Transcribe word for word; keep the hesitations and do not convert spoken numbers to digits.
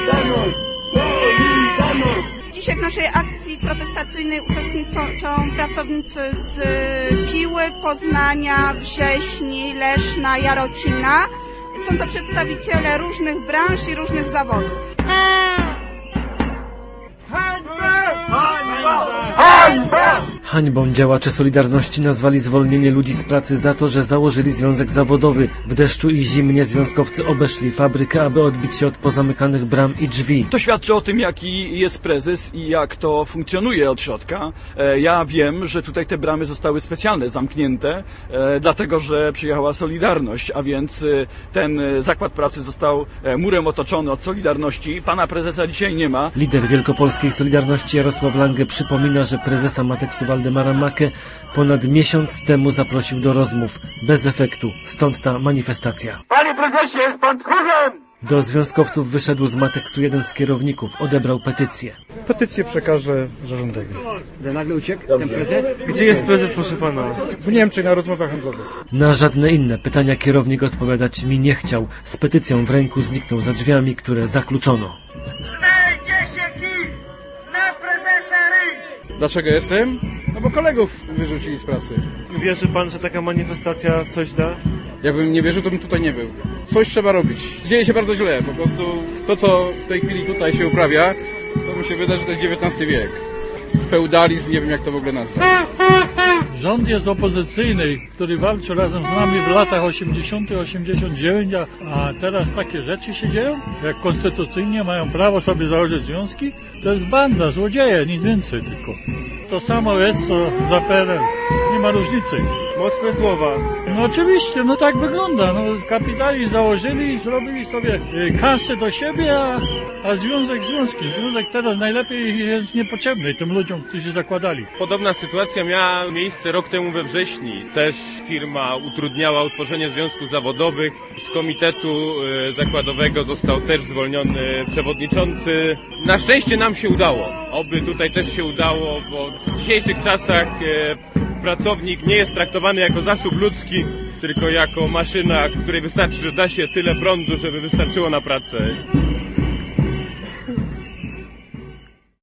Solidarność! Solidarność! Dzisiaj w naszej akcji protestacyjnej uczestniczą pracownicy z Piły, Poznania, Wrześni, Leszna, Jarocina. Są to przedstawiciele różnych branż i różnych zawodów. Hańbą działacze Solidarności nazwali zwolnienie ludzi z pracy za to, że założyli związek zawodowy. W deszczu i zimnie związkowcy obeszli fabrykę, aby odbić się od pozamykanych bram i drzwi. To świadczy o tym, jaki jest prezes i jak to funkcjonuje od środka. Ja wiem, że tutaj te bramy zostały specjalnie zamknięte, dlatego że przyjechała Solidarność, a więc ten zakład pracy został murem otoczony od Solidarności. Pana prezesa dzisiaj nie ma. Lider wielkopolskiej Solidarności Jarosław Lange przypomina, że prezesa Mateksu Waldemara Makę ponad miesiąc temu zaprosił do rozmów. Bez efektu. Stąd ta manifestacja. Panie prezesie, jest pan tchórzem! Do związkowców wyszedł z Mateksu jeden z kierowników. Odebrał petycję. Petycję przekażę zarządowi. Nagle uciekł ten prezes? Gdzie jest prezes, proszę pana? W Niemczech na rozmowach handlowych. Na żadne inne pytania kierownik odpowiadać mi nie chciał. Z petycją w ręku zniknął za drzwiami, które zakluczono. czterdzieści kil na prezesa ryj! Dlaczego jestem? No bo kolegów wyrzucili z pracy. Wierzy pan, że taka manifestacja coś da? Jakbym nie wierzył, to bym tutaj nie był. Coś trzeba robić. Dzieje się bardzo źle. Po prostu to, co w tej chwili tutaj się uprawia, to mi się wydaje, że to jest dziewiętnasty wiek. Feudalizm, nie wiem jak to w ogóle nazwać. Rząd jest opozycyjny, który walczył razem z nami w latach osiemdziesiątych osiemdziesiąt dziewięć, a, a teraz takie rzeczy się dzieją? Jak konstytucyjnie mają prawo sobie założyć związki? To jest banda, złodzieje, nic więcej tylko. To samo jest, co za P R L. Nie ma różnicy. Mocne słowa. No oczywiście, no tak wygląda. No, kapitali założyli i zrobili sobie y, kasę do siebie, a, a związek związkiem. Związek teraz najlepiej jest niepotrzebny tym ludziom, którzy zakładali. Podobna sytuacja miała miejsce rok temu we wrześni. Też firma utrudniała utworzenie związków zawodowych. Z komitetu y, zakładowego został też zwolniony przewodniczący. Na szczęście nam się udało. Oby tutaj też się udało, bo w dzisiejszych czasach y, pracownik nie jest traktowany jako zasób ludzki, tylko jako maszyna, której wystarczy, że da się tyle prądu, żeby wystarczyło na pracę.